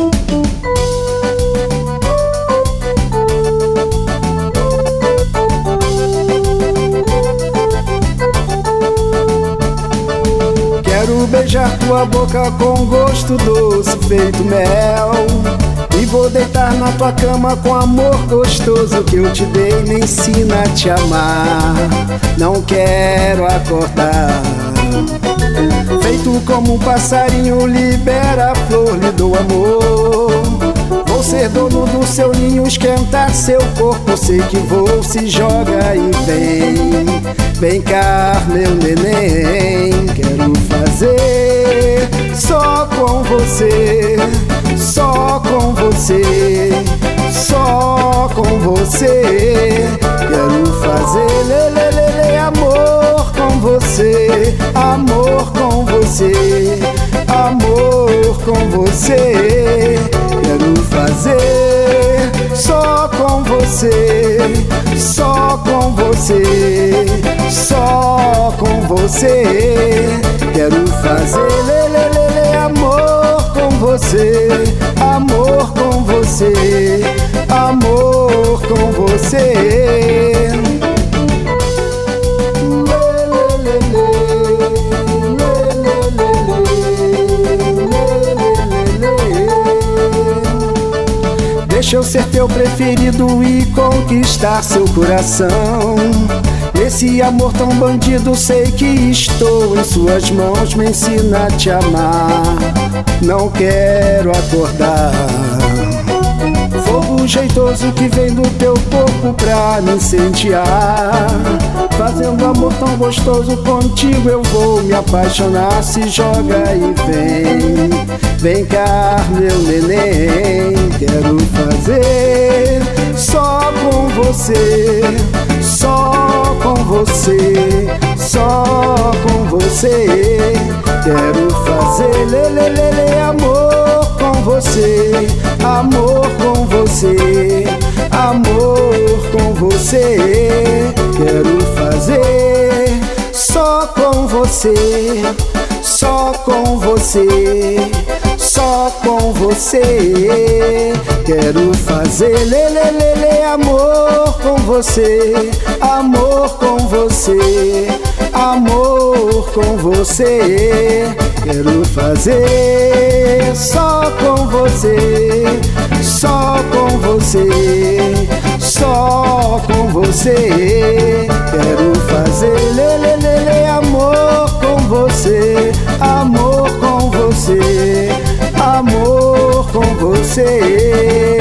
Quero beijar tua boca com gosto doce feito mel, e vou deitar na tua cama com amor gostoso que eu te dei. Me ensina a te amar, não quero acordar. Feito como um passarinho, libera a flor, lhe dou amor. Vou ser dono do seu ninho, esquentar seu corpo. Sei que vou, se joga e vem. Vem cá, meu neném, quero fazer só com você, só com você, só com você. Quero fazer lelelele, amor com você, amor com você, amor com você. Quero fazer só com você, só com você, só com você. Quero fazer lelelele, amor com você, amor com você, amor com você. Deixa eu ser teu preferido e conquistar seu coração. Esse amor tão bandido, sei que estou em suas mãos. Me ensina a te amar, não quero acordar. Fogo jeitoso que vem do teu corpo pra me incendiar. Fazendo amor tão gostoso, contigo eu vou me apaixonar. Se joga e vem, vem cá, meu neném. Quero fazer só com você, só com você, só com você. Quero fazer lelelele, amor com você, amor com você, amor com você. Quero fazer só com você, só com você, só com você. Quero fazer lelelele, amor com você, amor com você, amor com você. Quero fazer só com você, só com você, só com você. Quero fazer lelelele, amor com você, amor com você, amor com você.